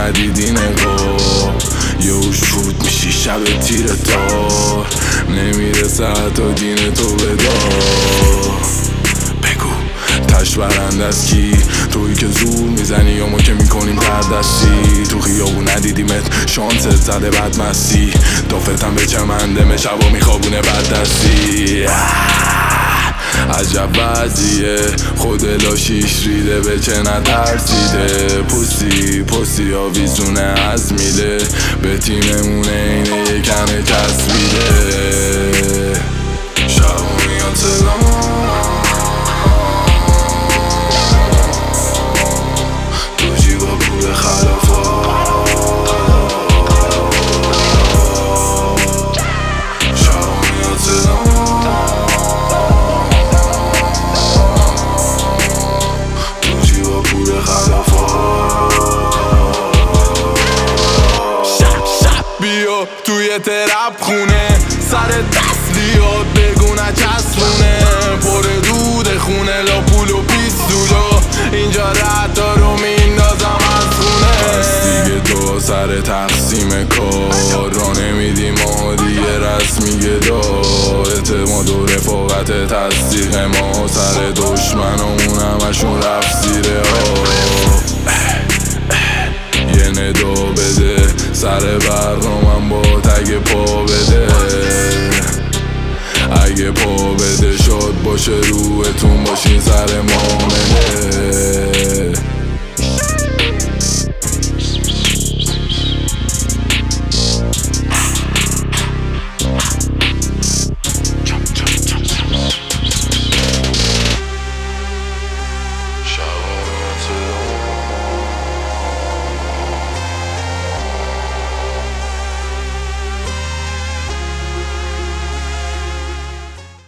ندیدی نقاب یهو شروط میشی شب تیر تار نمیرسه حتی دین تو بدار بگو تش برنده است کی تویی که زور میزنی یا ما که میکنیم تردستی تو خیابون ندیدیمت شانست زده بد مستی دافتم به چمنده شبا میخوابونه بد دستی عجب وضعیه خود لاشیش ریده به چه نترسیده پستی آویزونه از میله به تیممونه اینه یه کمه چسبیده شبا میاد صدام تو جیبا پول خلافات شبا میاد صدام بیا توی ترپ خونه سر تسلیات بگو نچسبونه پر دود خونه لا پول و پیستولا اینجا رد رو میندازم از خونه پس دیگه تو سر تقسیم کار را نمیدی ما دیگه رسمیه دار اعتماد و رفاقت تصدیق ما سر دشمنامون همشون رفت زیره یه ندا بده سر برنامم با تگ پا بده اگه پا بده شاد باشه روحتون باشین سر مامنه